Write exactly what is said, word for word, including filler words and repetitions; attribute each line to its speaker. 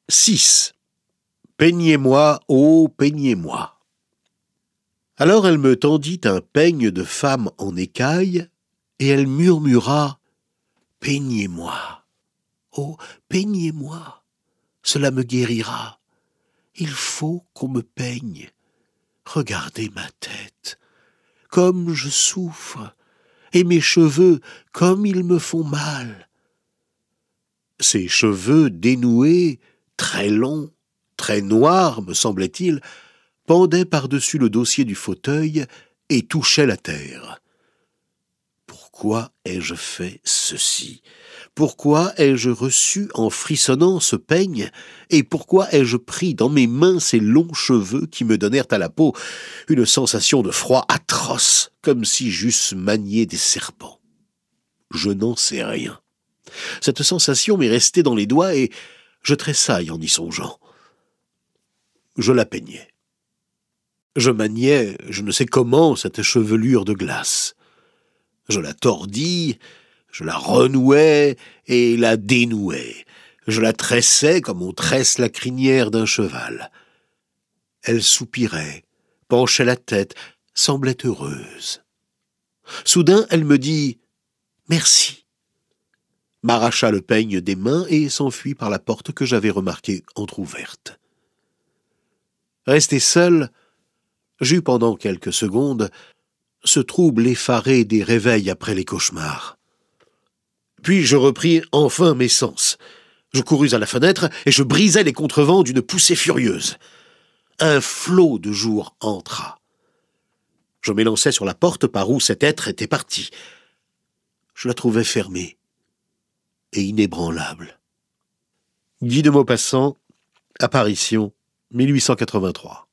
Speaker 1: six. Peignez-moi, ô peignez-moi. Alors elle me tendit un peigne de femme en écaille, et elle murmura « Peignez-moi, oh, peignez-moi, cela me guérira. Il faut qu'on me peigne. Regardez ma tête, comme je souffre, et mes cheveux, comme ils me font mal. » Ses cheveux dénoués, très longs, très noirs, me semblait-il, pendaient par-dessus le dossier du fauteuil et touchaient la terre. Pourquoi ai-je fait ceci? Pourquoi ai-je reçu en frissonnant ce peigne? Et pourquoi ai-je pris dans mes mains ces longs cheveux qui me donnèrent à la peau une sensation de froid atroce, comme si j'eusse manié des serpents? Je n'en sais rien. Cette sensation m'est restée dans les doigts et je tressaille en y songeant. Je la peignais. Je maniais, je ne sais comment, cette chevelure de glace. Je la tordis, je la renouais et la dénouais. Je la tressais comme on tresse la crinière d'un cheval. Elle soupirait, penchait la tête, semblait heureuse. Soudain, elle me dit « Merci », m'arracha le peigne des mains et s'enfuit par la porte que j'avais remarquée entr'ouverte. Resté seul, j'eus pendant quelques secondes ce trouble effaré des réveils après les cauchemars. Puis je repris enfin mes sens. Je courus à la fenêtre et je brisai les contrevents d'une poussée furieuse. Un flot de jour entra. Je m'élançai sur la porte par où cet être était parti. Je la trouvai fermée et inébranlable. Guy de Maupassant, Apparition, mille huit cent quatre-vingt-trois.